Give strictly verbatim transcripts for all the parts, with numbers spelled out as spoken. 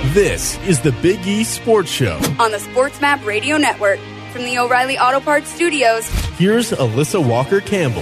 This is the Big E Sports Show on the SportsMap Radio Network. From the O'Reilly Auto Parts Studios, here's Alyssa Walker-Campbell.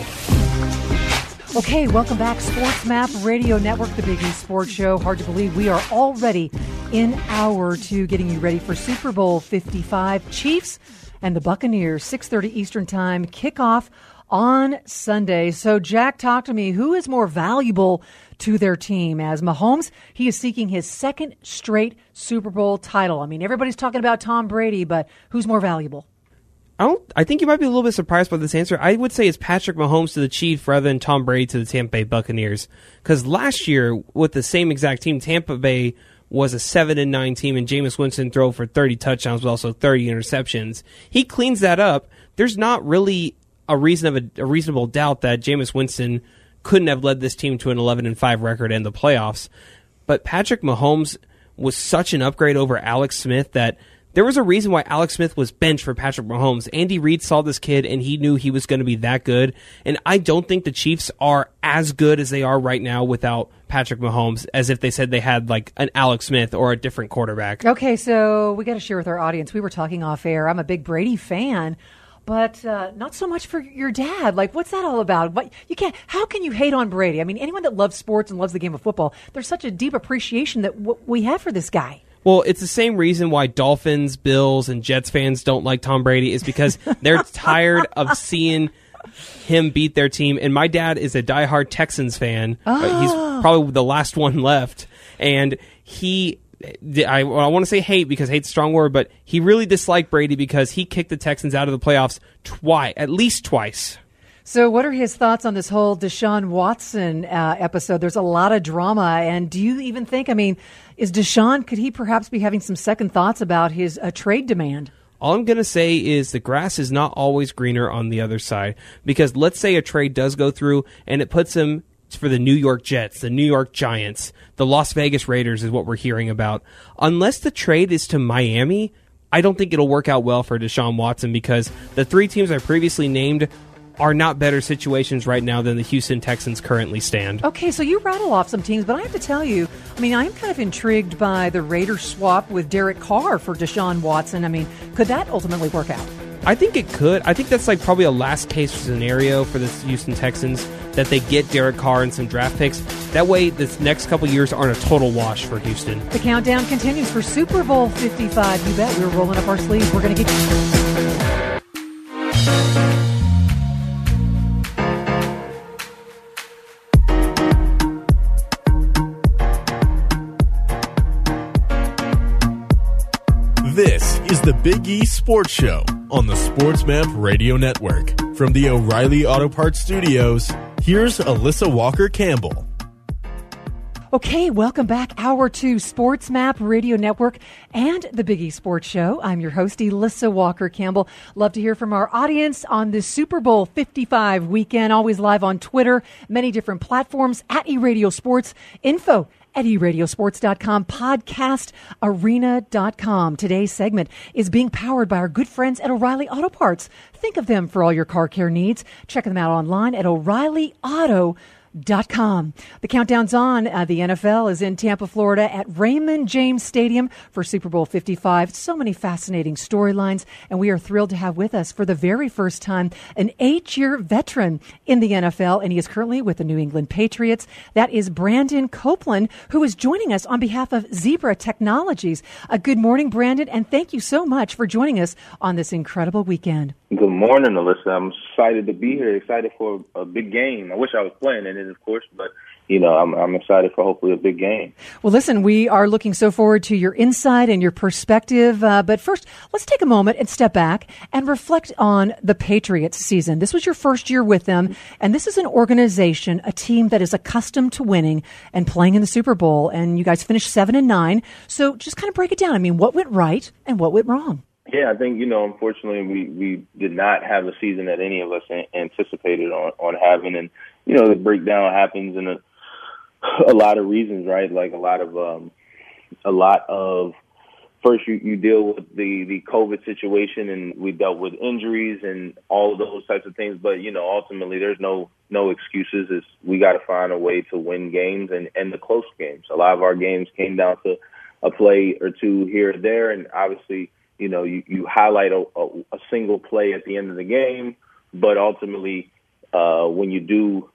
Okay, welcome back. SportsMap Radio Network, the Big E Sports Show. Hard to believe we are already in hour two, getting you ready for Super Bowl fifty-five. Chiefs and the Buccaneers, six thirty Eastern Time, kickoff on Sunday. So, Jack, talk to me. Who is more valuable to their team? As Mahomes, he is seeking his second straight Super Bowl title. I mean, everybody's talking about Tom Brady, but who's more valuable? I don't. I think you might be a little bit surprised by this answer. I would say it's Patrick Mahomes to the Chiefs rather than Tom Brady to the Tampa Bay Buccaneers. Because last year, with the same exact team, Tampa Bay was a seven and nine team, and Jameis Winston threw for thirty touchdowns, but also thirty interceptions. He cleans that up. There's not really a reason of a, a reasonable doubt that Jameis Winston couldn't have led this team to an eleven and five record in the playoffs. But Patrick Mahomes was such an upgrade over Alex Smith that there was a reason why Alex Smith was benched for Patrick Mahomes. Andy Reid saw this kid, and he knew he was going to be that good. And I don't think the Chiefs are as good as they are right now without Patrick Mahomes, as if they said they had like an Alex Smith or a different quarterback. Okay, so we got to share with our audience. We were talking off air. I'm a big Brady fan, but uh, not so much for your dad. Like, what's that all about? What you can't? How can you hate on Brady? I mean, anyone that loves sports and loves the game of football, there's such a deep appreciation that w- we have for this guy. Well, it's the same reason why Dolphins, Bills, and Jets fans don't like Tom Brady is because they're tired of seeing him beat their team. And my dad is a diehard Texans fan. Oh. Uh, he's probably the last one left. And he, I, well, I want to say hate because hate's a strong word, but he really disliked Brady because he kicked the Texans out of the playoffs twice, at least twice. So what are his thoughts on this whole Deshaun Watson uh, episode? There's a lot of drama. And do you even think, I mean, is Deshaun, could he perhaps be having some second thoughts about his uh, trade demand? All I'm going to say is the grass is not always greener on the other side. Because let's say a trade does go through and it puts him for the New York Jets, the New York Giants, the Las Vegas Raiders is what we're hearing about. Unless the trade is to Miami, I don't think it'll work out well for Deshaun Watson because the three teams I previously named are not better situations right now than the Houston Texans currently stand. Okay, so you rattle off some teams, but I have to tell you, I mean, I'm kind of intrigued by the Raiders swap with Derek Carr for Deshaun Watson. I mean, could that ultimately work out? I think it could. I think that's like probably a last case scenario for the Houston Texans, that they get Derek Carr and some draft picks. That way, this next couple years aren't a total wash for Houston. The countdown continues for Super Bowl fifty-five. You bet we're rolling up our sleeves. We're going to get you. This is the Big E Sports Show on the SportsMap Radio Network. From the O'Reilly Auto Parts Studios, here's Alyssa Walker-Campbell. Okay, welcome back. Hour two, SportsMap Radio Network and the Big E Sports Show. I'm your host, Alyssa Walker-Campbell. Love to hear from our audience on this Super Bowl fifty-five weekend. Always live on Twitter, many different platforms, at eRadio Sports, info at e radio sports dot com, podcast arena dot com. Today's segment is being powered by our good friends at O'Reilly Auto Parts. Think of them for all your car care needs. Check them out online at O'Reilly Auto Dot com. The countdown's on. Uh, the N F L is in Tampa, Florida at Raymond James Stadium for Super Bowl fifty-five. So many fascinating storylines, and we are thrilled to have with us for the very first time an eight-year veteran in the N F L, and he is currently with the New England Patriots. That is Brandon Copeland, who is joining us on behalf of Zebra Technologies. Uh, good morning, Brandon, and thank you so much for joining us on this incredible weekend. Good morning, Alyssa. I'm excited to be here, excited for a big game. I wish I was playing in it, of course, but, you know, I'm, I'm excited for hopefully a big game. Well, listen, we are looking so forward to your insight and your perspective. Uh, but first, let's take a moment and step back and reflect on the Patriots season. This was your first year with them, and this is an organization, a team that is accustomed to winning and playing in the Super Bowl, and you guys finished seven and nine. So just kind of break it down. I mean, what went right and what went wrong? Yeah, I think, you know, unfortunately, we, we did not have a season that any of us anticipated on, on having. And, you know, the breakdown happens in a, a lot of reasons, right? Like a lot of, um, a lot of, first you, you deal with the, the COVID situation, and we dealt with injuries and all of those types of things. But, you know, ultimately there's no, no excuses. It's, we got to find a way to win games and, and the close games. A lot of our games came down to a play or two here or there. And obviously, you know, you, you highlight a, a, a single play at the end of the game, but ultimately, uh, when you do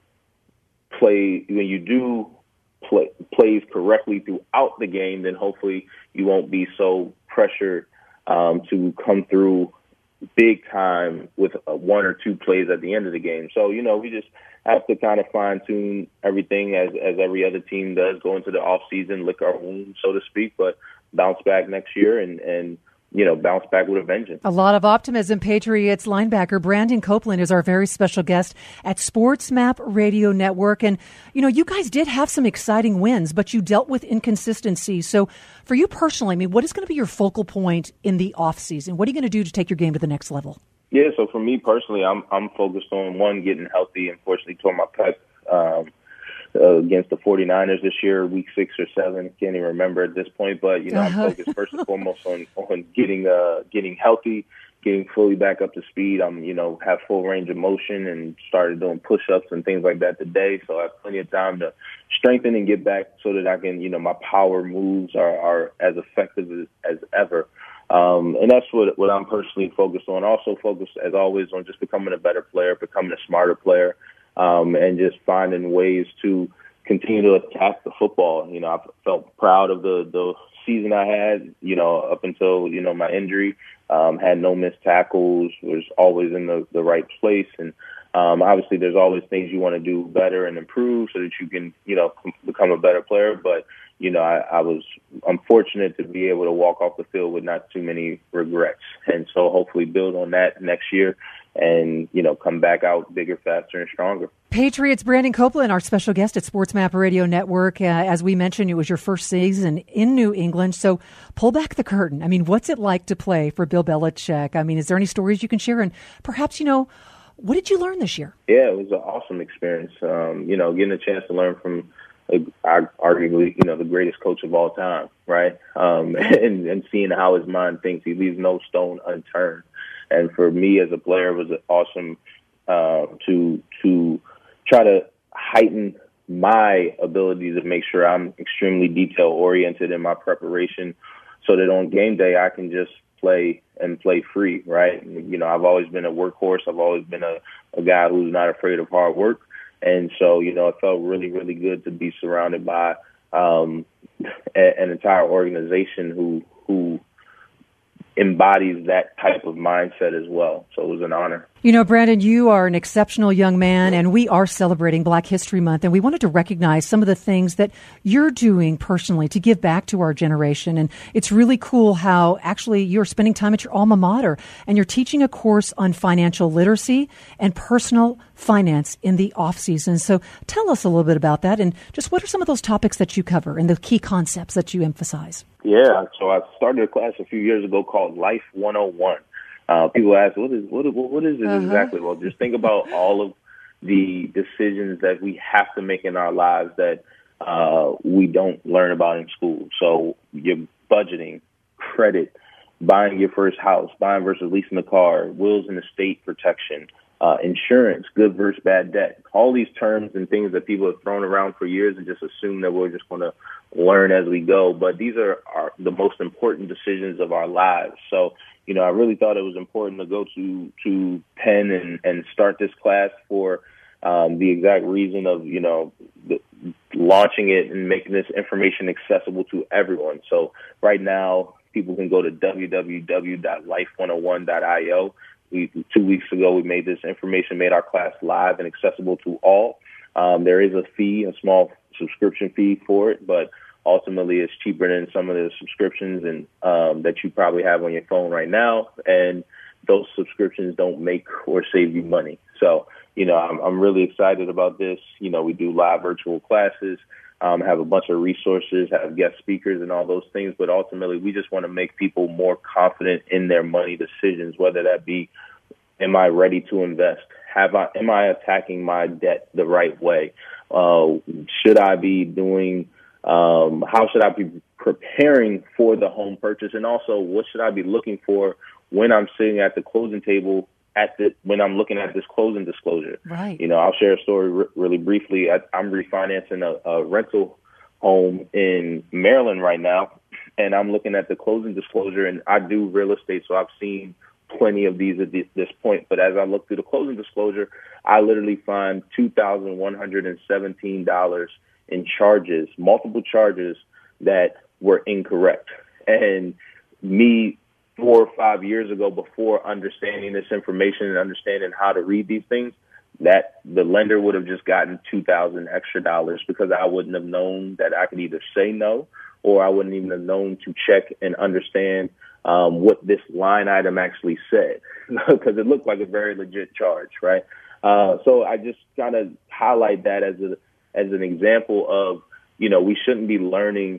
play, when you do play plays correctly throughout the game, then hopefully you won't be so pressured um, to come through big time with uh, one or two plays at the end of the game. So, you know, we just have to kind of fine tune everything as, as every other team does, go into the off season, lick our wounds, so to speak, but bounce back next year and, and, you know, bounce back with a vengeance. A lot of optimism. Patriots linebacker Brandon Copeland is our very special guest at SportsMap Radio Network. And, you know, you guys did have some exciting wins, but you dealt with inconsistency. So for you personally, I mean, what is going to be your focal point in the offseason? What are you going to do to take your game to the next level? Yeah, so for me personally, I'm I'm focused on, one, getting healthy. Unfortunately, tore my pec um, uh, against the 49ers this year, week six or seven. Can't even remember at this point. But, you know, I'm focused first and foremost on, on getting uh, getting healthy, getting fully back up to speed. I'm, you know, have full range of motion and started doing push-ups and things like that today. So I have plenty of time to strengthen and get back so that I can, you know, my power moves are, are as effective as, as ever. Um, and that's what, what I'm personally focused on. Also focused, as always, on just becoming a better player, becoming a smarter player, um, and just finding ways to continue to attack the football. You know, I felt proud of the, the season I had, you know, up until, you know, my injury. Um, had no missed tackles, was always in the, the right place. And um, obviously there's always things you want to do better and improve so that you can, you know, become a better player. But, you know, I, I was unfortunate to be able to walk off the field with not too many regrets. And so hopefully build on that next year and, you know, come back out bigger, faster, and stronger. Patriots, Brandon Copeland, our special guest at SportsMap Radio Network. Uh, as we mentioned, it was your first season in New England. So pull back the curtain. I mean, what's it like to play for Bill Belichick? I mean, is there any stories you can share? And perhaps, you know, what did you learn this year? Yeah, it was an awesome experience. Um, you know, getting a chance to learn from uh, arguably, you know, the greatest coach of all time, right? Um, and, and seeing how his mind thinks. He leaves no stone unturned. And for me as a player, it was awesome uh, to to try to heighten my ability to make sure I'm extremely detail-oriented in my preparation so that on game day I can just play and play free, right? You know, I've always been a workhorse. I've always been a, a guy who's not afraid of hard work. And so, you know, it felt really, really good to be surrounded by um, a, an entire organization who who embodies that type of mindset as well. So it was an honor. You know, Brandon, you are an exceptional young man, and we are celebrating Black History Month, and we wanted to recognize some of the things that you're doing personally to give back to our generation. And it's really cool how actually you're spending time at your alma mater, and you're teaching a course on financial literacy and personal finance in the off season. So tell us a little bit about that, and just what are some of those topics that you cover and the key concepts that you emphasize? Yeah, so I started a class a few years ago called Life one oh one. Uh, people ask, what is what, what is it uh-huh. exactly? Well, just think about all of the decisions that we have to make in our lives that uh, we don't learn about in school. So your budgeting, credit, buying your first house, buying versus leasing a car, wills and estate protection, uh, insurance, good versus bad debt. All these terms and things that people have thrown around for years and just assume that we're just going to learn as we go. But these are, are the most important decisions of our lives. So, you know, I really thought it was important to go to, to Penn and, and start this class for um, the exact reason of, you know, the, launching it and making this information accessible to everyone. So right now, people can go to w w w dot life one oh one dot i o. We, two weeks ago, we made this information, made our class live and accessible to all. Um, there is a fee, a small subscription fee for it, but ultimately it's cheaper than some of the subscriptions and um, that you probably have on your phone right now. And those subscriptions don't make or save you money. So, you know, I'm, I'm really excited about this. You know, we do live virtual classes, um, have a bunch of resources, have guest speakers and all those things. But ultimately, we just want to make people more confident in their money decisions, whether that be, am I ready to invest? Have I, am I attacking my debt the right way? Uh, should I be doing, um, how should I be preparing for the home purchase? And also, what should I be looking for when I'm sitting at the closing table at the, when I'm looking at this closing disclosure? Right. You know, I'll share a story r- really briefly. I, I'm refinancing a, a rental home in Maryland right now. and I'm looking at the closing disclosure, and I do real estate, so I've seen plenty of these at this, this point. But as I look through the closing disclosure, I literally find two thousand one hundred seventeen dollars in charges, multiple charges that were incorrect. And me four or five years ago, before understanding this information and understanding how to read these things, that the lender would have just gotten two thousand extra dollars because I wouldn't have known that I could either say no, or I wouldn't even have known to check and understand um, what this line item actually said, because it looked like a very legit charge, right? Uh, so I just kind of highlight that as a as an example of, you know, we shouldn't be learning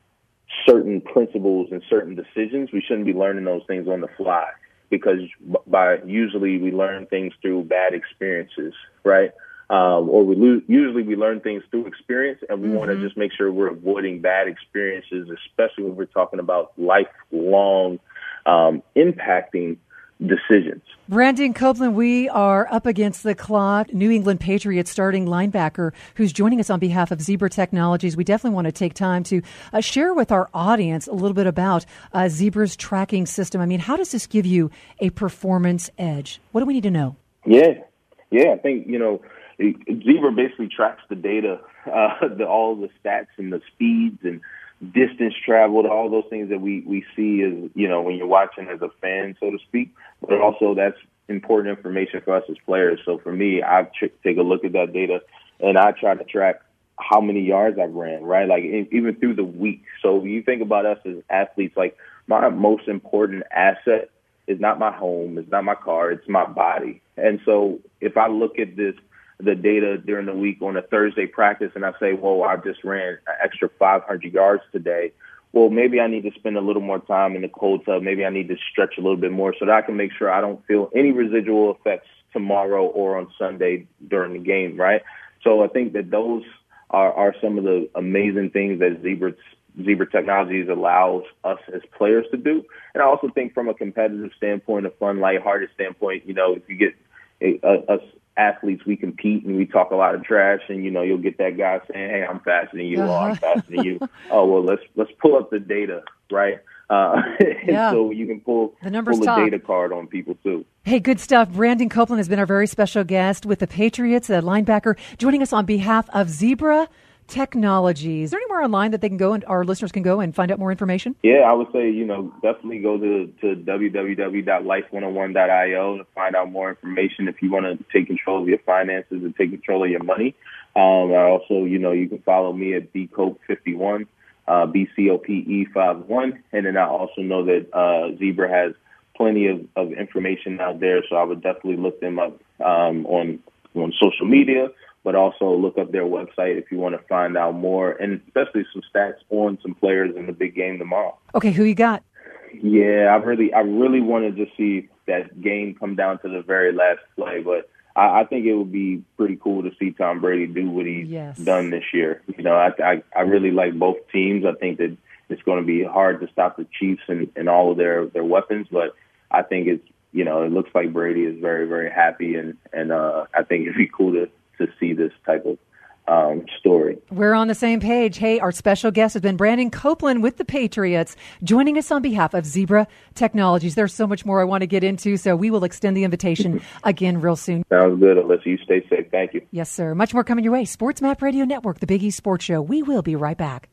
certain principles and certain decisions. We shouldn't be learning those things on the fly, because by usually we learn things through bad experiences, right? Um, or we lo- usually we learn things through experience, and we mm-hmm. want to just make sure we're avoiding bad experiences, especially when we're talking about lifelong um, impacting decisions. Brandon Copeland, we are up against the clock. New England Patriots starting linebacker who's joining us on behalf of Zebra Technologies. We definitely want to take time to uh, share with our audience a little bit about uh, Zebra's tracking system. I mean, how does this give you a performance edge? What do we need to know? Yeah, yeah, I think, you know, Zebra basically tracks the data, uh, the, all the stats and the speeds and distance traveled, all those things that we, we see as, you know, when you're watching as a fan, so to speak. But also that's important information for us as players. So for me, I ch- take a look at that data, and I try to track how many yards I've ran, right? Like in, even through the week. So you think about us as athletes, like my most important asset is not my home, it's not my car, it's my body. And so if I look at this, the data during the week on a Thursday practice, and I say, whoa, I just ran an extra five hundred yards today. Well, maybe I need to spend a little more time in the cold tub. Maybe I need to stretch a little bit more so that I can make sure I don't feel any residual effects tomorrow or on Sunday during the game, right? So I think that those are, are some of the amazing things that Zebra, Zebra Technologies allows us as players to do. And I also think from a competitive standpoint, a fun, lighthearted standpoint, you know, if you get a, a, a athletes, we compete and we talk a lot of trash, and you know you'll get that guy saying, "Hey, I'm faster than you," uh-huh. "Oh, I'm faster than you." Oh, well, let's let's pull up the data, right? Uh, yeah. So you can pull the numbers pull a talk. data card on people too. Hey, good stuff. Brandon Copeland has been our very special guest with the Patriots, a linebacker, joining us on behalf of Zebra Technologies. Is there anywhere online that they can go and our listeners can go and find out more information? Yeah, I would say, you know, definitely go to, to w w w dot life one oh one dot i o to find out more information if you want to take control of your finances and take control of your money. Um, I also, you know, you can follow me at b cope fifty-one, uh, B C O P E fifty-one. And then I also know that uh, Zebra has plenty of, of information out there, so I would definitely look them up um, on on social media, but also look up their website if you want to find out more, and especially some stats on some players in the big game tomorrow. Okay, who you got? Yeah, I really, I really wanted to see that game come down to the very last play, but I, I think it would be pretty cool to see Tom Brady do what he's yes. done this year. You know, I, I, I really like both teams. I think that it's going to be hard to stop the Chiefs and, and all of their, their weapons, but I think it's, you know, it looks like Brady is very, very happy, and, and uh, I think it'd be cool to, to see this type of um, story. We're on the same page. Hey, our special guest has been Brandon Copeland with the Patriots, joining us on behalf of Zebra Technologies. There's so much more I want to get into, so we will extend the invitation again real soon. Sounds good, Alyssa. You stay safe. Thank you. Yes, sir. Much more coming your way. Sports Map Radio Network, the Big East Sports Show. We will be right back.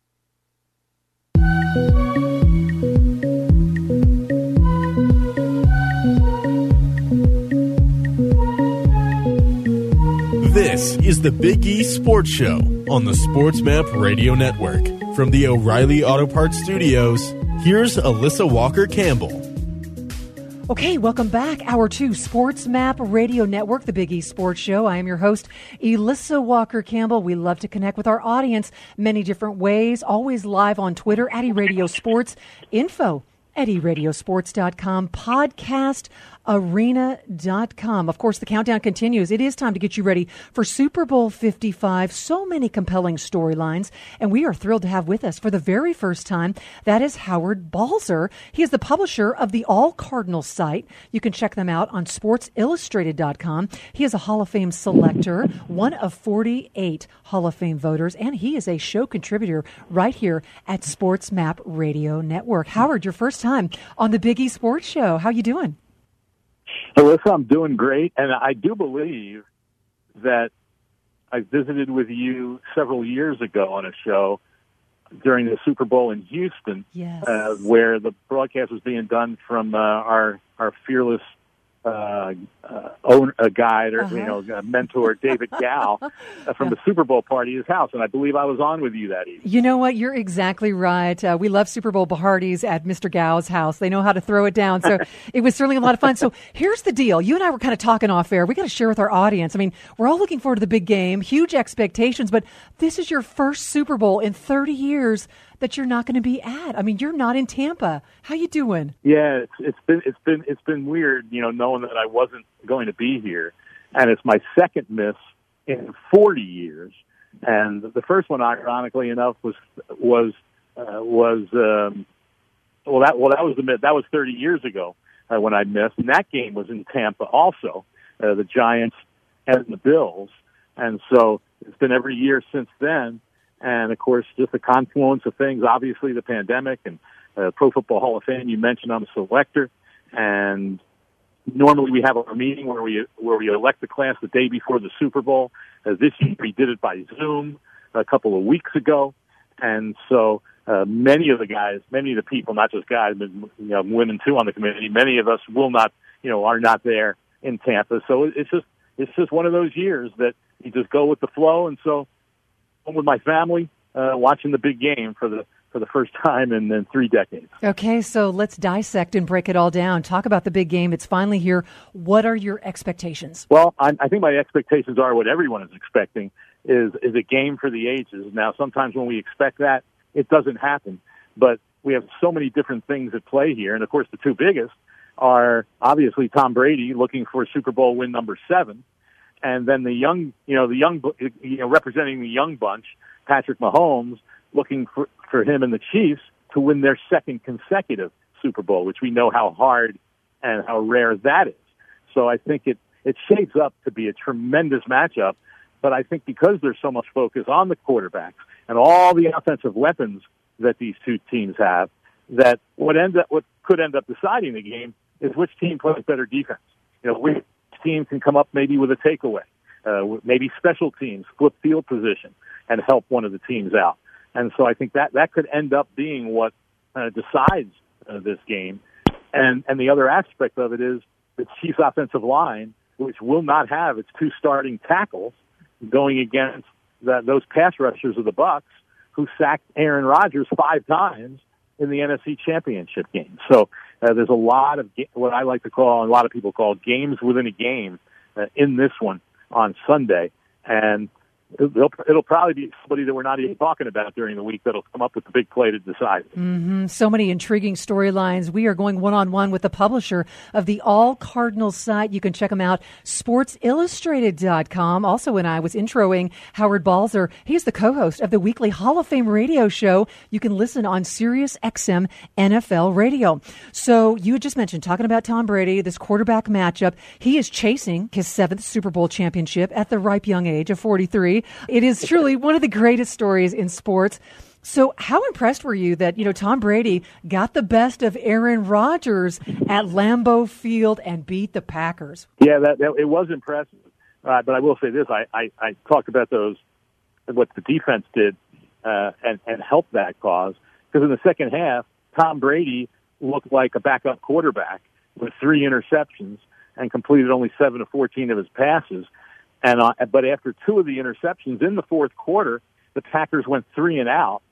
This is the Big East Sports Show on the Sports Map Radio Network. From the O'Reilly Auto Parts Studios, here's Alyssa Walker Campbell. Okay, welcome back. Hour two, Sports Map Radio Network, the Big East Sports Show. I am your host, Alyssa Walker Campbell. We love to connect with our audience many different ways, always live on Twitter, at eRadio Sports, info Eddie Radio Sports dot com, podcast arena dot com. Of course, the countdown continues. It is time to get you ready for Super Bowl fifty-five. So many compelling storylines, and we are thrilled to have with us for the very first time, that is Howard Balzer. He is the publisher of the All Cardinals site. You can check them out on sports illustrated dot com. He is a Hall of Fame selector, one of forty-eight Hall of Fame voters, and he is a show contributor right here at Sports Map Radio Network. Howard, your first time on the Big E Sports Show. How you doing? Alyssa, I'm doing great, and I do believe that I visited with you several years ago on a show during the Super Bowl in Houston, yes. uh, where the broadcast was being done from uh, our our fearless uh, uh, owner, uh, guide or uh-huh. you know uh, mentor David Gow uh, from yeah. the Super Bowl party at his house, and I believe I was on with you that evening. You know what? You're exactly right. Uh, we love Super Bowl parties at Mister Gow's house. They know how to throw it down. So it was certainly a lot of fun. So here's the deal. You and I were kind of talking off air. We got to share with our audience. I mean, we're all looking forward to the big game, huge expectations, but this is your first Super Bowl in thirty years that you're not going to be at. I mean, you're not in Tampa. How you doing? Yeah, it's, it's been it's been it's been weird, you know, knowing that I wasn't going to be here, and it's my second miss in forty years. And the first one, ironically enough, was was uh, was um, well that well that was the that was thirty years ago uh, when I missed, and that game was in Tampa also, uh, the Giants and the Bills, and so it's been every year since then. And, of course, just a confluence of things, obviously the pandemic and uh, Pro Football Hall of Fame. You mentioned I'm a selector. And normally we have a meeting where we where we elect the class the day before the Super Bowl. Uh, this year we did it by Zoom a couple of weeks ago. And so uh, many of the guys, many of the people, not just guys, but you know, women too on the committee, many of us will not, you know, are not there in Tampa. So it's just it's just one of those years that you just go with the flow. And so home with my family, uh, watching the big game for the for the first time in, in three decades. Okay, so let's dissect and break it all down. Talk about the big game. It's finally here. What are your expectations? Well, I, I think my expectations are what everyone is expecting, is is a game for the ages. Now, sometimes when we expect that, it doesn't happen. But we have so many different things at play here. And, of course, the two biggest are obviously Tom Brady looking for Super Bowl win number seven, and then the young, you know, the young, you know, representing the young bunch, Patrick Mahomes, looking for, for him and the Chiefs to win their second consecutive Super Bowl, which we know how hard and how rare that is. So I think it, it shapes up to be a tremendous matchup. But I think because there's so much focus on the quarterbacks and all the offensive weapons that these two teams have, that what end up, what could end up deciding the game is which team plays better defense. You know, which team can come up maybe with a takeaway, uh, maybe special teams, flip field position, and help one of the teams out. And so I think that that could end up being what uh, decides uh, this game. And and the other aspect of it is the Chiefs' offensive line, which will not have its two starting tackles going against the, those pass rushers of the Bucs, who sacked Aaron Rodgers five times in the N F C Championship game. So uh, there's a lot of ga- what I like to call, and a lot of people call, games within a game uh, in this one on Sunday. And it'll, it'll probably be somebody that we're not even talking about during the week that'll come up with the big play to decide. Mm-hmm. So many intriguing storylines. We are going one-on-one with the publisher of the All Cardinals site. You can check them out, sports illustrated dot com. Also, when I was introing Howard Balzer, he's the co-host of the weekly Hall of Fame radio show. You can listen on Sirius X M N F L Radio. So you had just mentioned, talking about Tom Brady, this quarterback matchup. He is chasing his seventh Super Bowl championship at the ripe young age of forty-three. It is truly one of the greatest stories in sports. So how impressed were you that, you know, Tom Brady got the best of Aaron Rodgers at Lambeau Field and beat the Packers? Yeah, that, that it was impressive. Uh, but I will say this, I, I, I talked about those, what the defense did uh, and, and helped that cause. Because in the second half, Tom Brady looked like a backup quarterback with three interceptions and completed only seven of fourteen of his passes. And uh, but after two of the interceptions in the fourth quarter, the Packers went three and out,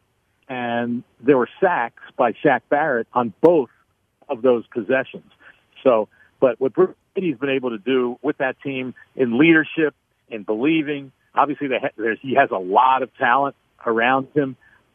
and there were sacks by Shaq Barrett on both of those possessions. So, but what Brady's been able to do with that team in leadership, in believing, obviously they ha- there's, he has a lot of talent around him.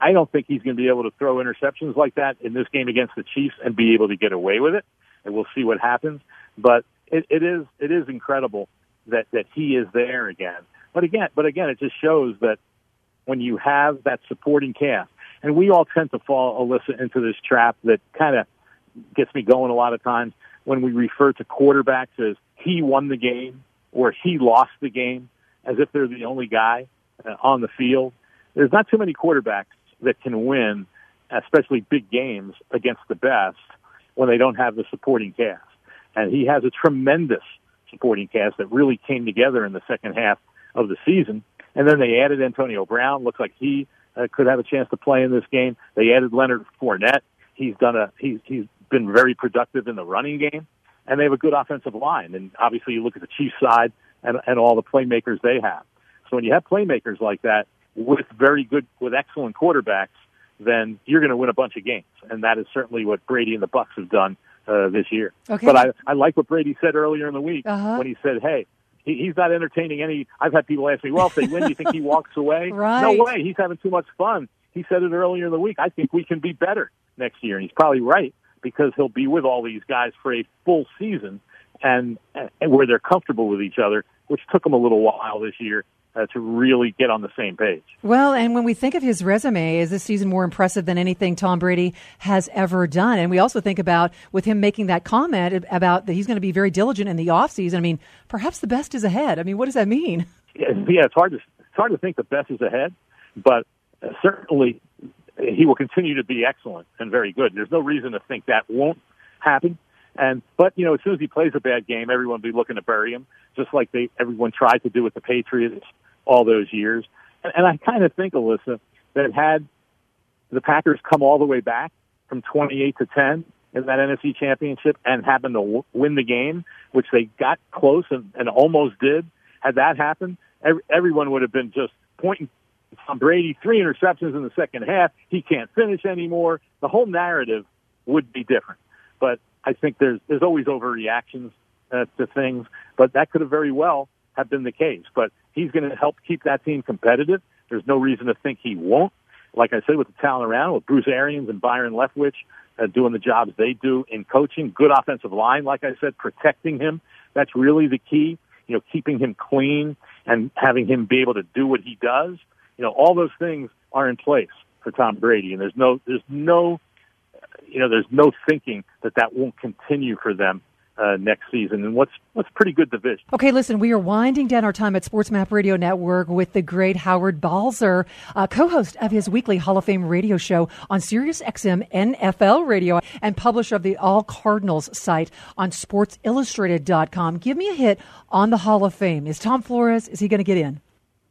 I don't think he's going to be able to throw interceptions like that in this game against the Chiefs and be able to get away with it. And we'll see what happens. But it, it is it is incredible that, that he is there again. But again, but again, it just shows that when you have that supporting cast, and we all tend to fall, Alyssa, into this trap that kind of gets me going a lot of times when we refer to quarterbacks as he won the game or he lost the game, as if they're the only guy uh, on the field. There's not too many quarterbacks that can win, especially big games, against the best when they don't have the supporting cast. And he has a tremendous supporting cast that really came together in the second half of the season. And then they added Antonio Brown. Looks like he uh, could have a chance to play in this game. They added Leonard Fournette. He's done a he's he's been very productive in the running game, and they have a good offensive line. And obviously, you look at the Chiefs side and and all the playmakers they have. So when you have playmakers like that with very good with excellent quarterbacks, then you're going to win a bunch of games, and that is certainly what Brady and the Bucs have done uh, this year. Okay. But I I like what Brady said earlier in the week uh-huh. when he said, "Hey." He's not entertaining any. I've had people ask me, well, if they win, do you think he walks away? Right. No way. He's having too much fun. He said it earlier in the week. I think we can be better next year. And he's probably right because he'll be with all these guys for a full season and, and where they're comfortable with each other, which took him a little while this year uh, to really get on the same page. Well, and when we think of his resume, is this season more impressive than anything Tom Brady has ever done? And we also think about with him making that comment about that he's going to be very diligent in the offseason. I mean, perhaps the best is ahead. I mean, what does that mean? Yeah, yeah it's hard to it's hard to think the best is ahead, but uh, certainly he will continue to be excellent and very good. There's no reason to think that won't happen. And but you know, as soon as he plays a bad game, everyone will be looking to bury him, just like they everyone tried to do with the Patriots all those years. And, and I kind of think, Alyssa, that had the Packers come all the way back from twenty-eight to ten in that N F C Championship and happened to w- win the game, which they got close and, and almost did, had that happened, every, everyone would have been just pointing Tom Brady, three interceptions in the second half, he can't finish anymore. The whole narrative would be different. But I think there's there's always overreactions uh, to things, but that could have very well have been the case. But he's going to help keep that team competitive. There's no reason to think he won't. Like I said, with the talent around, with Bruce Arians and Byron Leftwich uh, doing the jobs they do in coaching, good offensive line, like I said, protecting him. That's really the key, you know, keeping him clean and having him be able to do what he does. You know, all those things are in place for Tom Brady, and there's no, there's no, you know, there's no thinking that that won't continue for them uh, next season. And what's what's pretty good division. Okay, listen, we are winding down our time at SportsMap Radio Network with the great Howard Balzer, uh, co-host of his weekly Hall of Fame radio show on Sirius X M N F L Radio and publisher of the All Cardinals site on Sports Illustrated dot com. Give me a hit on the Hall of Fame. Is Tom Flores, is he going to get in?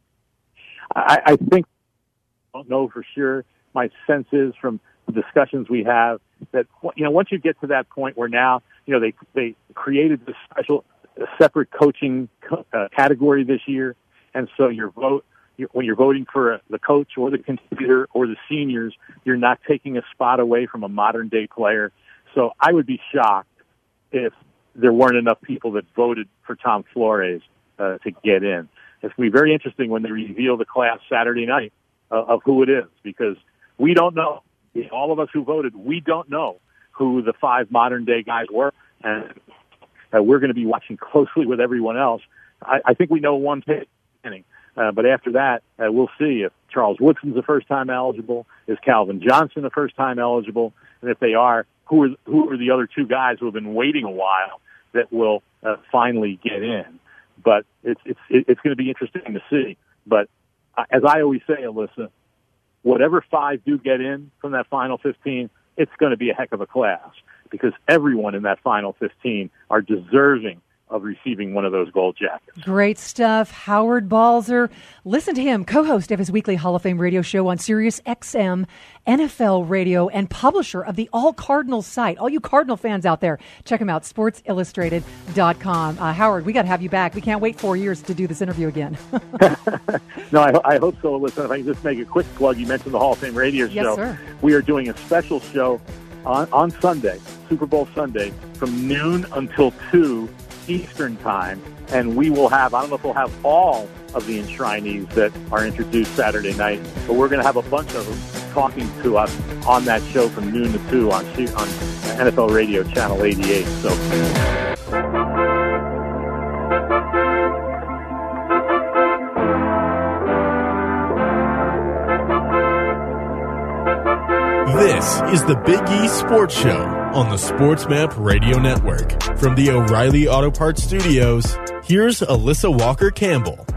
I, I think, I don't know for sure. My sense is from the discussions we have that, you know, once you get to that point where now, you know, they they created this special uh, separate coaching co- uh, category this year, and so your vote you, when you're voting for a, the coach or the contributor or the seniors, you're not taking a spot away from a modern day player. So I would be shocked if there weren't enough people that voted for Tom Flores uh, to get in. It's going to be very interesting when they reveal the class Saturday night uh, of who it is, because we don't know. All of us who voted, we don't know who the five modern-day guys were, and uh, we're going to be watching closely with everyone else. I, I think we know one thing, uh, but after that, uh, we'll see if Charles Woodson's a first-time eligible, is Calvin Johnson a first-time eligible, and if they are, who are, who are the other two guys who have been waiting a while that will uh, finally get in. But it's it's it's going to be interesting to see. But as I always say, Alyssa, whatever five do get in from that final fifteen, it's going to be a heck of a class because everyone in that final fifteen are deserving of receiving one of those gold jackets. Great stuff. Howard Balzer. Listen to him, co-host of his weekly Hall of Fame radio show on Sirius X M N F L Radio and publisher of the All Cardinals site. All you Cardinal fans out there, check him out, Sports Illustrated dot com. Uh, Howard, we got to have you back. We can't wait four years to do this interview again. No, I, I hope so. Listen, if I can just make a quick plug, you mentioned the Hall of Fame radio yes, show. Sir. We are doing a special show on, on Sunday, Super Bowl Sunday, from noon until two Eastern time, and we will have, I don't know if we'll have all of the enshrinees that are introduced Saturday night, but we're going to have a bunch of them talking to us on that show from noon to two on, on N F L Radio Channel eighty-eight. So. This is the Big E Sports Show on the Sports Map Radio Network. From the O'Reilly Auto Parts Studios, here's Alyssa Walker Campbell.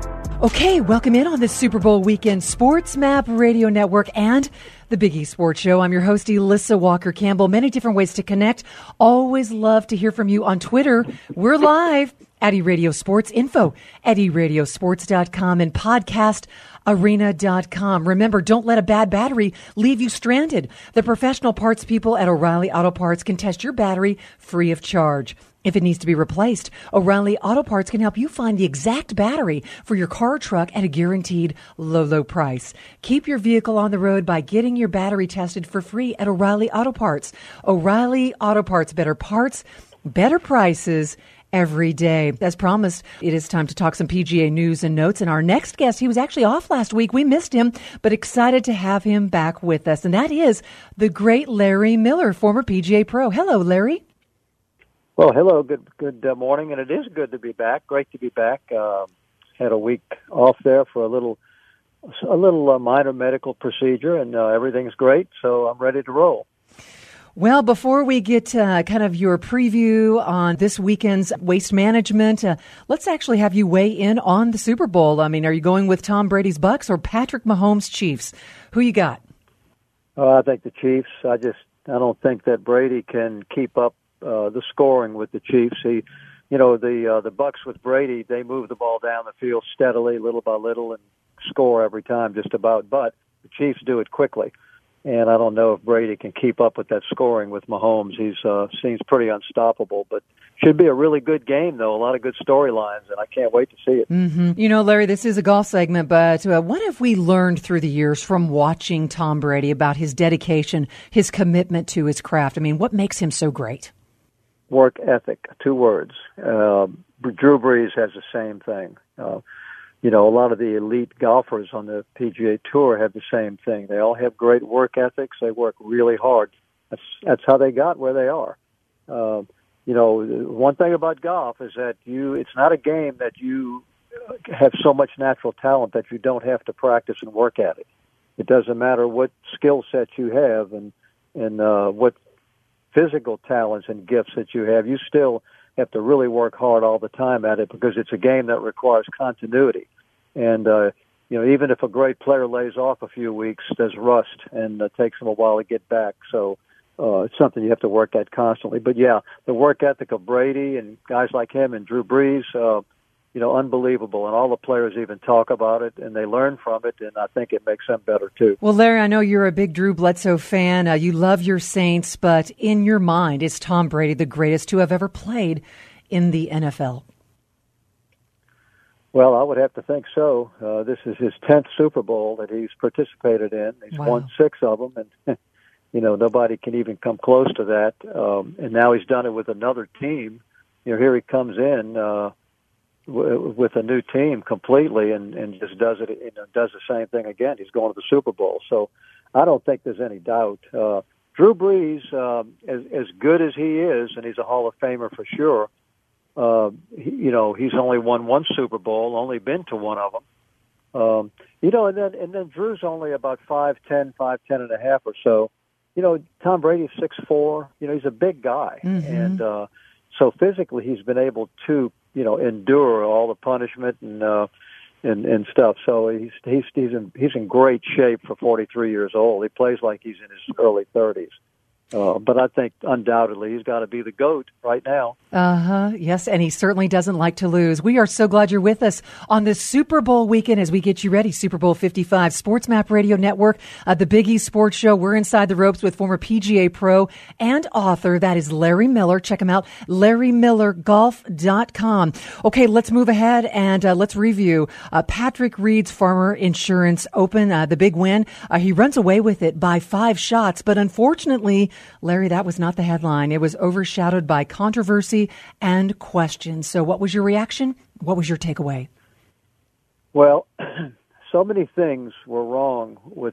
Okay, welcome in on this Super Bowl weekend, Sports Map Radio Network and the Big E Sports Show. I'm your host, Alyssa Walker Campbell. Many different ways to connect. Always love to hear from you on Twitter. We're live at eRadio Sports, info at e radio sports dot com, and podcast arena dot com. Remember, don't let a bad battery leave you stranded. The professional parts people at O'Reilly Auto Parts can test your battery free of charge. If it needs to be replaced, O'Reilly Auto Parts can help you find the exact battery for your car or truck at a guaranteed low, low price. Keep your vehicle on the road by getting your battery tested for free at O'Reilly Auto Parts. O'Reilly Auto Parts, better parts, better prices every day. As promised, it is time to talk some P G A news and notes. And our next guest, he was actually off last week. We missed him, but excited to have him back with us. And that is the great Larry Miller, former P G A pro. Hello, Larry. Well, hello. Good good uh, morning. And it is good to be back. Great to be back. Um, had a week off there for a little a little uh, minor medical procedure, and uh, everything's great. So I'm ready to roll. Well, before we get uh, kind of your preview on this weekend's waste management, uh, let's actually have you weigh in on the Super Bowl. I mean, are you going with Tom Brady's Bucks or Patrick Mahomes' Chiefs? Who you got? Oh, I think the Chiefs. I just I don't think that Brady can keep up uh, the scoring with the Chiefs. He, you know, the uh, the Bucks with Brady, they move the ball down the field steadily, little by little, and score every time, just about. But the Chiefs do it quickly. And I don't know if Brady can keep up with that scoring with Mahomes. He's uh, seems pretty unstoppable, but should be a really good game, though. A lot of good storylines, and I can't wait to see it. Mm-hmm. You know, Larry, this is a golf segment, but uh, what have we learned through the years from watching Tom Brady about his dedication, his commitment to his craft? I mean, what makes him so great? Work ethic, two words. Uh, Drew Brees has the same thing. Uh, You know, a lot of the elite golfers on the P G A Tour have the same thing. They all have great work ethics. They work really hard. That's that's how they got where they are. Uh, you know, one thing about golf is that you it's not a game that you have so much natural talent that you don't have to practice and work at it. It doesn't matter what skill set you have and and uh, what physical talents and gifts that you have. You still have to really work hard all the time at it because it's a game that requires continuity. And, uh, you know, even if a great player lays off a few weeks, there's rust, and it takes them a while to get back. So uh, it's something you have to work at constantly. But, yeah, the work ethic of Brady and guys like him and Drew Brees, uh, you know, unbelievable. And all the players even talk about it, and they learn from it, and I think it makes them better, too. Well, Larry, I know you're a big Drew Bledsoe fan. Uh, you love your Saints, but in your mind, is Tom Brady the greatest to have ever played in the N F L? Well, I would have to think so. Uh, this is his tenth Super Bowl that he's participated in. He's wow. won six of them, and, you know, nobody can even come close to that. Um, and now he's done it with another team. You know, here he comes in uh, w- with a new team completely and, and just does it, you know, does the same thing again. He's going to the Super Bowl. So I don't think there's any doubt. Uh, Drew Brees, um, as, as good as he is, and he's a Hall of Famer for sure, Uh, he, you know, he's only won one Super Bowl, only been to one of them. Um, you know, and then and then Drew's only about five ten, five ten and a half or so. You know, Tom Brady's six four. You know, he's a big guy, mm-hmm. and uh, so physically he's been able to, you know, endure all the punishment and uh, and and stuff. So he's he's he's in he's in great shape for forty-three years old. He plays like he's in his early thirties. Uh, but I think undoubtedly he's got to be the GOAT right now. Uh-huh. Yes, and he certainly doesn't like to lose. We are so glad you're with us on this Super Bowl weekend as we get you ready. Super Bowl fifty-five, Sports Map Radio Network, uh, the Big E Sports Show. We're inside the ropes with former P G A pro and author. That is Larry Miller. Check him out, larry miller golf dot com. Okay, let's move ahead and uh, let's review uh, Patrick Reed's Farmer Insurance Open, uh, the big win. Uh, he runs away with it by five shots, but unfortunately, Larry, that was not the headline. It was overshadowed by controversy and questions. So what was your reaction? What was your takeaway? Well, so many things were wrong with that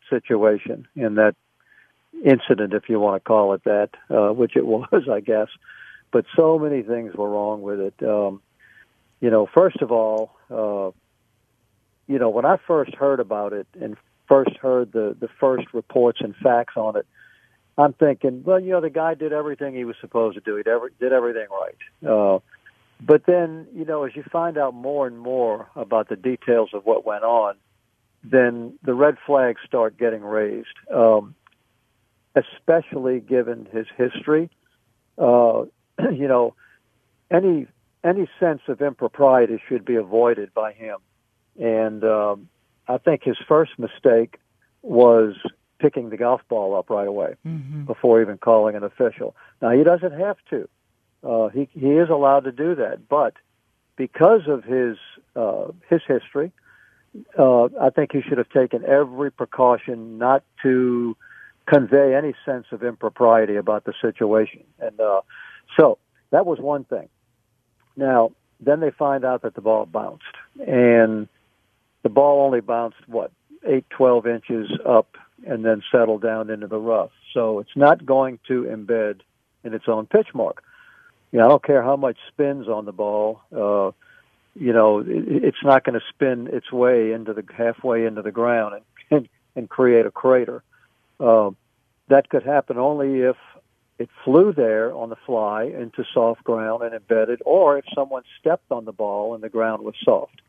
situation, in that incident, if you want to call it that, uh, which it was, I guess. But so many things were wrong with it. Um, you know, first of all, uh, you know, when I first heard about it and first heard the, the first reports and facts on it, I'm thinking, well, you know, the guy did everything he was supposed to do. He did, every, did everything right. Uh, but then, you know, as you find out more and more about the details of what went on, then the red flags start getting raised, um, especially given his history. Uh, you know, any any sense of impropriety should be avoided by him. And um, I think his first mistake was picking the golf ball up right away mm-hmm. before even calling an official. Now, he doesn't have to. Uh, he he is allowed to do that, but because of his uh, his history, uh, I think he should have taken every precaution not to convey any sense of impropriety about the situation. And uh, so that was one thing. Now, then they find out that the ball bounced, and the ball only bounced, what, eight, twelve inches up and then settled down into the rough. So it's not going to embed in its own pitch mark. You know, I don't care how much spins on the ball. Uh, you know, it, it's not going to spin its way into the halfway into the ground and, and, and create a crater. Uh, that could happen only if it flew there on the fly into soft ground and embedded, or if someone stepped on the ball and the ground was soft.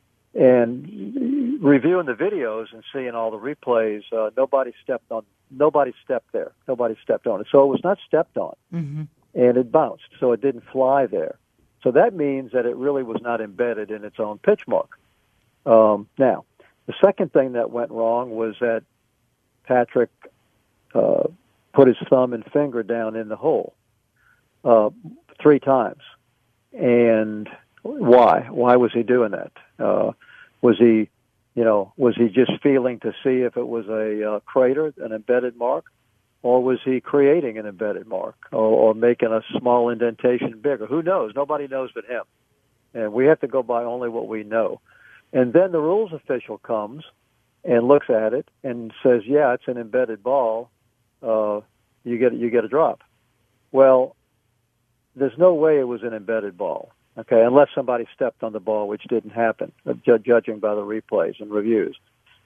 And reviewing the videos and seeing all the replays, uh, nobody stepped on. Nobody stepped there. Nobody stepped on it. So it was not stepped on, mm-hmm. and it bounced. So it didn't fly there. So that means that it really was not embedded in its own pitch mark. Um, now, the second thing that went wrong was that Patrick uh, put his thumb and finger down in the hole uh, three times. And why? Why was he doing that? Uh, was he, you know, was he just feeling to see if it was a uh, crater, an embedded mark, or was he creating an embedded mark, or, or making a small indentation bigger? Who knows? Nobody knows but him. And we have to go by only what we know. And then the rules official comes and looks at it and says, yeah, it's an embedded ball. Uh, you get you get a drop. Well, there's no way it was an embedded ball, okay, unless somebody stepped on the ball, which didn't happen, ju- judging by the replays and reviews.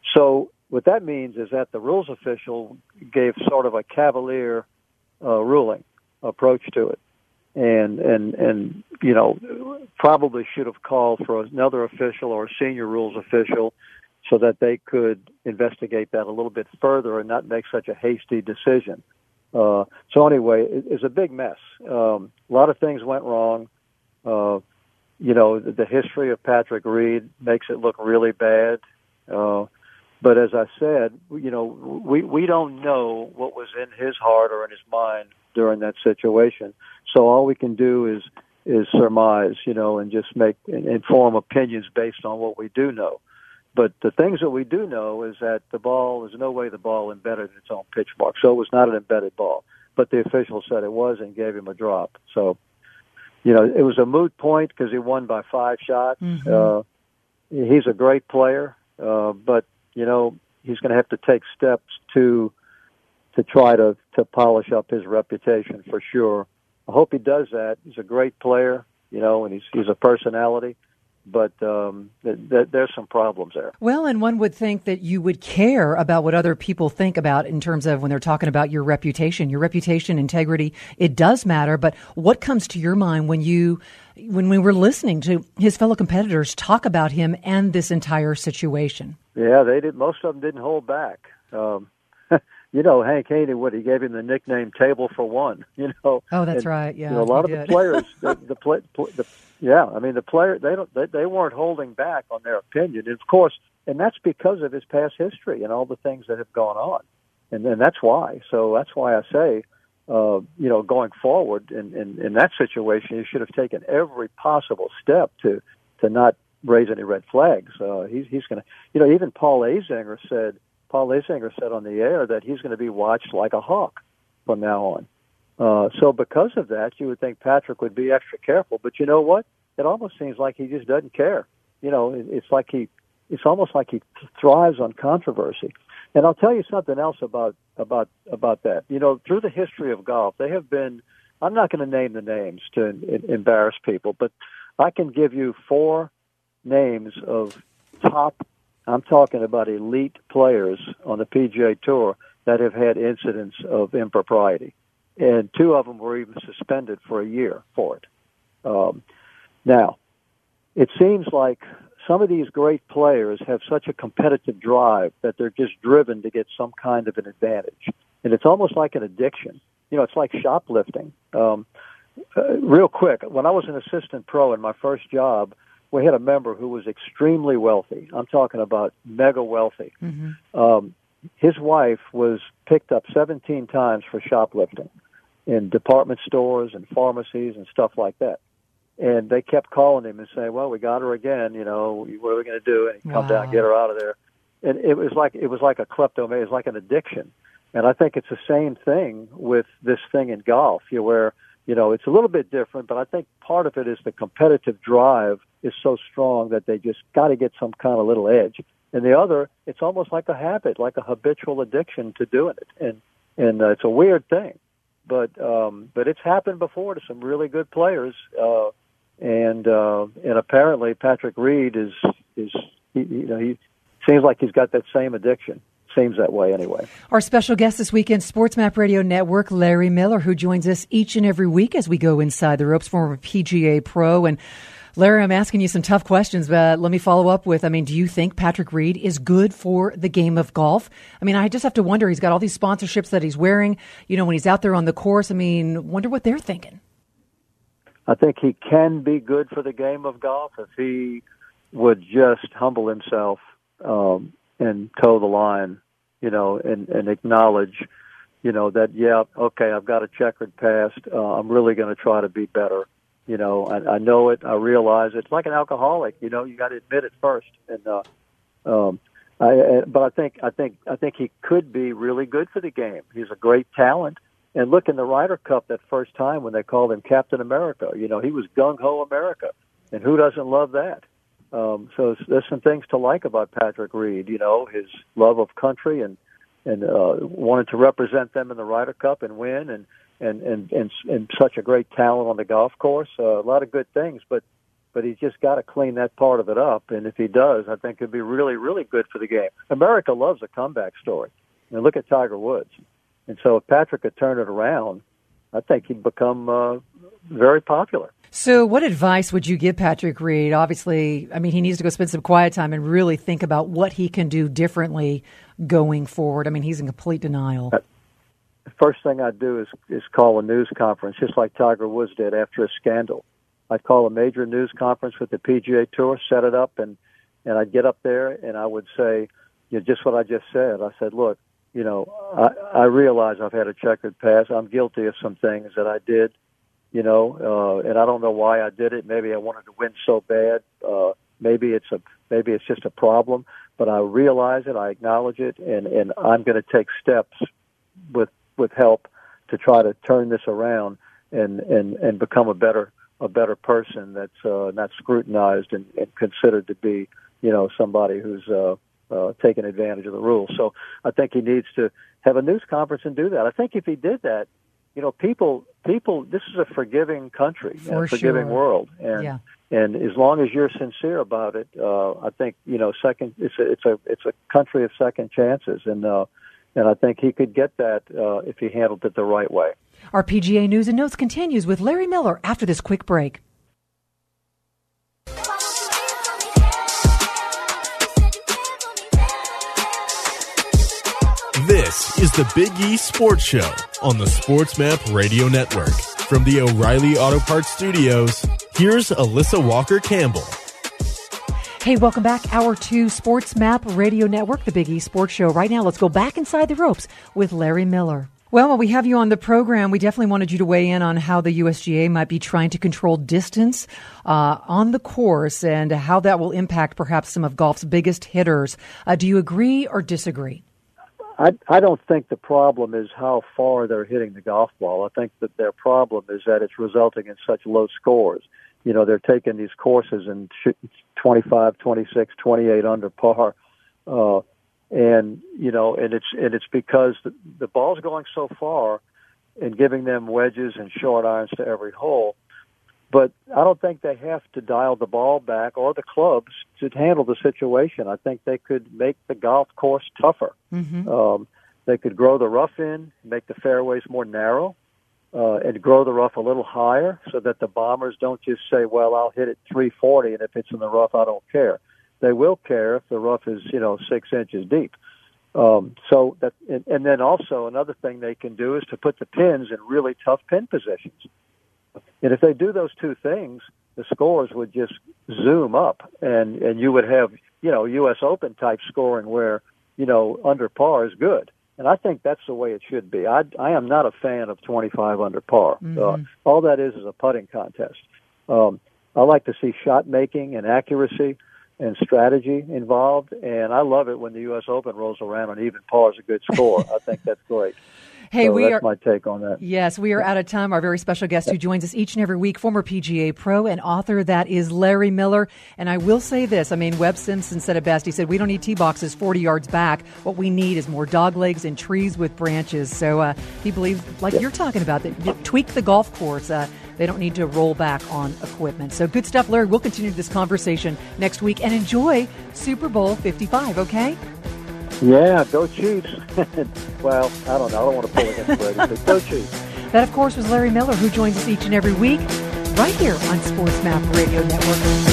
So what that means is that the rules official gave sort of a cavalier uh, ruling approach to it, and and and you know, probably should have called for another official or a senior rules official so that they could investigate that a little bit further and not make such a hasty decision. Uh, so anyway, it, it's a big mess. Um, a lot of things went wrong. Uh, you know, the, the history of Patrick Reed makes it look really bad. Uh, but as I said, you know, we, we don't know what was in his heart or in his mind during that situation. So all we can do is, is surmise, you know, and just make inform opinions based on what we do know. But the things that we do know is that the ball, there's no way the ball embedded in its own pitch mark. So it was not an embedded ball. But the official said it was and gave him a drop. So, you know, it was a moot point because he won by five shots. Mm-hmm. Uh, he's a great player, uh, but, you know, he's going to have to take steps to to try to, to polish up his reputation for sure. I hope he does that. He's a great player, you know, and he's he's a personality. But um, th- th- there's some problems there. Well, and one would think that you would care about what other people think about in terms of when they're talking about your reputation, your reputation, integrity. It does matter. But what comes to your mind when you, when we were listening to his fellow competitors talk about him and this entire situation? Yeah, they did. Most of them didn't hold back. Um, you know, Hank Haney, what he gave him the nickname "Table for One." You know. Oh, that's and, right. Yeah, you know, a lot of did. the players, the, the, play, the yeah, I mean the player they don't they, they weren't holding back on their opinion, and of course, and that's because of his past history and all the things that have gone on, and and that's why. So that's why I say, uh, you know, going forward in, in in that situation, you should have taken every possible step to to not raise any red flags. Uh, he's he's going to, you know, even Paul Azinger said. Paul Azinger said on the air that he's going to be watched like a hawk from now on. Uh, so because of that, you would think Patrick would be extra careful. But you know what? It almost seems like he just doesn't care. You know, it, it's like he, it's almost like he thrives on controversy. And I'll tell you something else about about about that. You know, through the history of golf, they have been. I'm not going to name the names to em- embarrass people, but I can give you four names of top. I'm talking about elite players on the P G A Tour that have had incidents of impropriety, and two of them were even suspended for a year for it. Um, now, it seems like some of these great players have such a competitive drive that they're just driven to get some kind of an advantage. And it's almost like an addiction. You know, it's like shoplifting. Um, uh, real quick, when I was an assistant pro in my first job, we had a member who was extremely wealthy. I'm talking about mega wealthy. Mm-hmm. Um, his wife was picked up seventeen times for shoplifting in department stores and pharmacies and stuff like that. And they kept calling him and saying, well, we got her again, you know, what are we going to do? And he'd come wow. down and get her out of there. And it was like it was like a kleptomania, it was like an addiction. And I think it's the same thing with this thing in golf, you know, where, you know, it's a little bit different, but I think part of it is the competitive drive is so strong that they just got to get some kind of little edge. And the other, it's almost like a habit, like a habitual addiction to doing it. And and uh, it's a weird thing. But um, but it's happened before to some really good players. Uh, and uh, and apparently Patrick Reed is, is he, you know, he seems like he's got that same addiction. Seems that way anyway. Our special guest this weekend, SportsMap Radio Network, Larry Miller, who joins us each and every week as we go inside the ropes, former P G A pro. And Larry, I'm asking you some tough questions, but let me follow up with, I mean, do you think Patrick Reed is good for the game of golf? I mean, I just have to wonder, he's got all these sponsorships that he's wearing, you know, when he's out there on the course. I mean, wonder what they're thinking. I think he can be good for the game of golf if he would just humble himself um, and toe the line, you know, and, and acknowledge, you know, that, yeah, okay, I've got a checkered past. Uh, I'm really going to try to be better. You know, I, I know it. I realize it. It's like an alcoholic. You know, you got to admit it first. And uh, um, I, but I think, I think, I think he could be really good for the game. He's a great talent. And look, in the Ryder Cup that first time when they called him Captain America, you know, he was gung-ho America. And who doesn't love that? Um, so there's some things to like about Patrick Reed, you know, his love of country and, and uh, wanted to represent them in the Ryder Cup and win and, and, and, and, and such a great talent on the golf course. Uh, a lot of good things, but, but he's just got to clean that part of it up. And if he does, I think it'd be really, really good for the game. America loves a comeback story. And look at Tiger Woods. And so if Patrick could turn it around, I think he'd become uh, very popular. So what advice would you give Patrick Reed? Obviously, I mean, he needs to go spend some quiet time and really think about what he can do differently going forward. I mean, he's in complete denial. The first thing I'd do is, is call a news conference, just like Tiger Woods did after a scandal. I'd call a major news conference with the P G A Tour, set it up, and, and I'd get up there and I would say, you know, just what I just said. I said, look, you know, I, I realize I've had a checkered past. I'm guilty of some things that I did, you know, uh, and I don't know why I did it. Maybe I wanted to win so bad. Uh, maybe it's a, maybe it's just a problem, but I realize it. I acknowledge it, and, and I'm going to take steps with, with help to try to turn this around and, and, and become a better, a better person that's, uh, not scrutinized and, and considered to be, you know, somebody who's, uh, Uh, taking advantage of the rules. So I think he needs to have a news conference and do that. I think if he did that, you know, people, people, this is a forgiving country, For a forgiving sure. world. And, yeah. and as long as you're sincere about it, uh, I think, you know, second, it's a, it's a, it's a country of second chances. And, uh, and I think he could get that, uh, if he handled it the right way. Our P G A News and Notes continues with Larry Miller after this quick break. This is the Big East Sports Show on the SportsMap Radio Network. From the O'Reilly Auto Parts Studios, here's Alyssa Walker Campbell. Hey, welcome back. Hour two, SportsMap Radio Network, the Big East Sports Show. Right now, let's go back inside the ropes with Larry Miller. Well, while we have you on the program, we definitely wanted you to weigh in on how the U S G A might be trying to control distance uh, on the course and how that will impact perhaps some of golf's biggest hitters. Uh, do you agree or disagree? I, I don't think the problem is how far they're hitting the golf ball. I think that their problem is that it's resulting in such low scores. You know, they're taking these courses and shooting twenty-five, twenty-six, twenty-eight under par. Uh, And, you know, and it's, and it's because the, the ball's going so far and giving them wedges and short irons to every hole. But I don't think they have to dial the ball back or the clubs to handle the situation. I think they could make the golf course tougher. Mm-hmm. Um, they could grow the rough in, make the fairways more narrow, uh, and grow the rough a little higher so that the bombers don't just say, well, I'll hit it three forty, and if it's in the rough, I don't care. They will care if the rough is, you know, six inches deep. Um, so that, and, and then also another thing they can do is to put the pins in really tough pin positions. And if they do those two things, the scores would just zoom up, and, and you would have, you know, U S Open type scoring where, you know, under par is good. And I think that's the way it should be. I, I am not a fan of twenty-five under par. Mm-hmm. Uh, all that is is a putting contest. Um, I like to see shot making and accuracy and strategy involved, and I love it when the U S Open rolls around and even par is a good score. I think that's great. Hey, so we that's are, my take on that. Yes, we are out of time. Our very special guest who joins us each and every week, former P G A pro and author, that is Larry Miller. And I will say this, I mean, Webb Simpson said it best. He said, we don't need tee boxes forty yards back. What we need is more dog legs and trees with branches. So uh, he believes, like yeah. you're talking about, that tweak the golf course. Uh, they don't need to roll back on equipment. So good stuff, Larry. We'll continue this conversation next week and enjoy Super Bowl fifty-five, okay? Yeah, go Chiefs. Well, I don't know. I don't want to pull against Brady, but go Chiefs. That, of course, was Larry Miller, who joins us each and every week right here on Sports Map Radio Network.